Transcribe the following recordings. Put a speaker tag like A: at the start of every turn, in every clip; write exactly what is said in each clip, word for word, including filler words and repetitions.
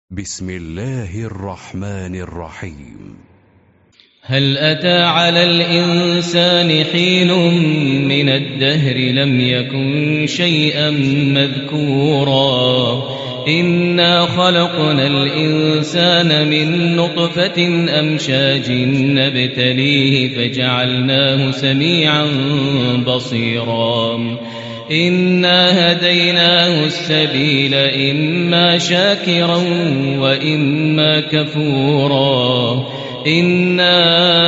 A: بسم الله الرحمن الرحيم.
B: هل أتى على الإنسان حين من الدهر لم يكن شيئا مذكورا إنا خلقنا الإنسان من نطفة أمشاج نبتليه فجعلناه سميعا بصيرا إنا هديناه السبيل إما شاكرا وإما كفورا إنا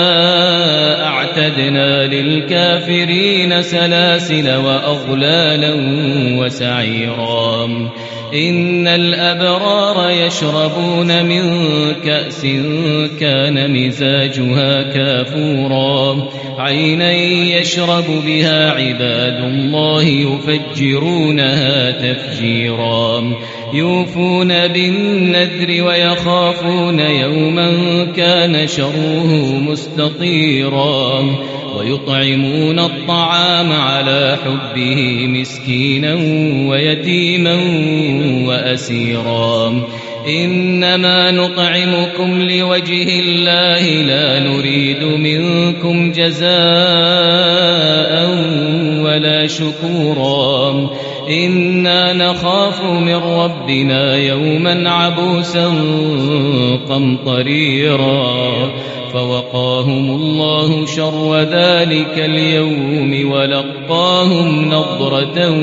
B: أعتدنا للكافرين سلاسل وأغلالا وسعيرا إن الأبرار يشربون من كأس كان مزاجها كافورا عينا يشرب بها عباد الله يفجرونها تفجيرا يوفون بالنذر ويخافون يوما كان شره مستطيرا ويطعمون الطعام على حبه مسكينا ويتيما وأسيرا إنما نطعمكم لوجه الله لا نريد منكم جزاء ولا شكورا إنا نخاف من ربنا يوما عبوسا قمطريرا فوقاهم الله شر ذلك اليوم ولقاهم نضرة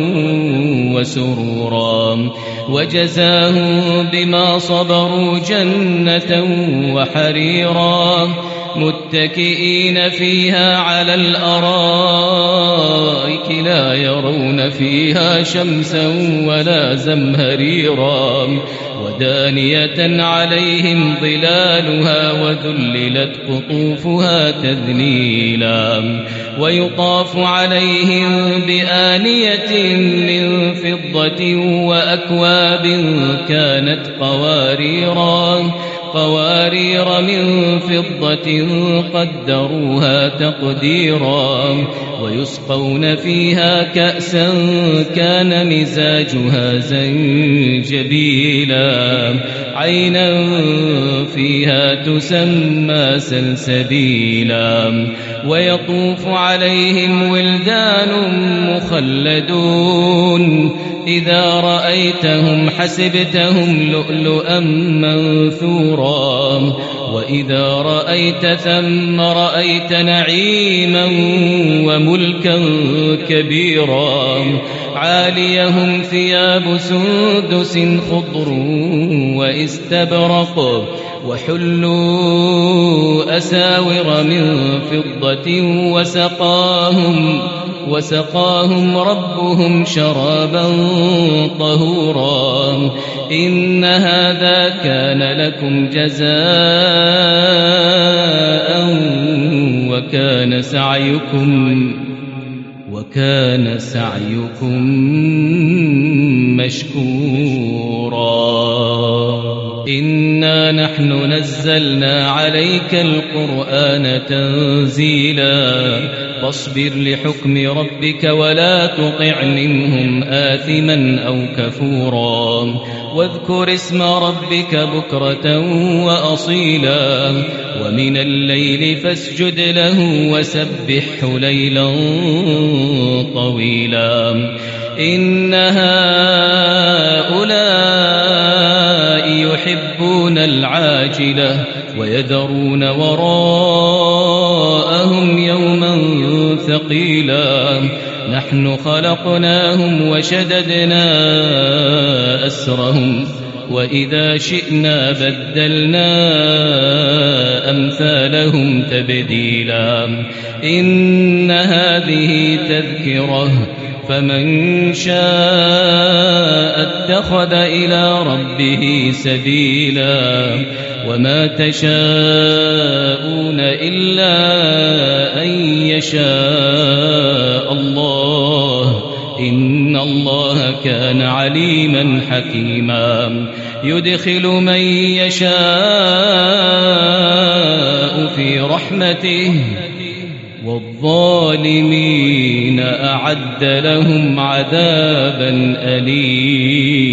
B: وسرورا وجزاهم بما صبروا جنة وحريرا متكئين فيها على الأرائك لا يرون فيها شمسا ولا زمهريرا ودانية عليهم ظلالها وذللت قطوفها تذليلا ويطاف عليهم بآنية من فضة وأكواب كانت قواريرا قوارير من فضة قدروها تقديرا ويسقون فيها كأسا كان مزاجها زنجبيلا عينا فيها تسمى سلسبيلا ويطوف عليهم ولدان مخلدون إذا رأيتهم حسبتهم لؤلؤا منثورا وإذا رأيت ثم رأيت نعيما وملكا كبيرا عاليهم ثياب سندس خضر واستبرق وحلوا أساور من فضة وسقاهم وسقاهم ربهم شرابا طهورا إن هذا كان لكم جزاء وكان سعيكم وكان سعيكم مشكورا إنا نحن نزلنا عليك القرآن تنزيلا فاصبر لحكم ربك ولا تطع منهم آثما أو كفورا واذكر اسم ربك بكرة وأصيلا ومن الليل فاسجد له وسبحه ليلا طويلا إن هؤلاء يحبون العاجلة ويذرون وراءهم يوما ثقيلا نحن خلقناهم وشددنا أسرهم وإذا شئنا بدلنا أمثالهم تبديلا إن هذه تذكرة فمن شاء اتخذ إلى ربه سبيلا وما تشاءون إلا أن يشاء الله إن الله كان عليما حكيما يدخل من يشاء في رحمته والظالمين أعد لهم عذابا أليما.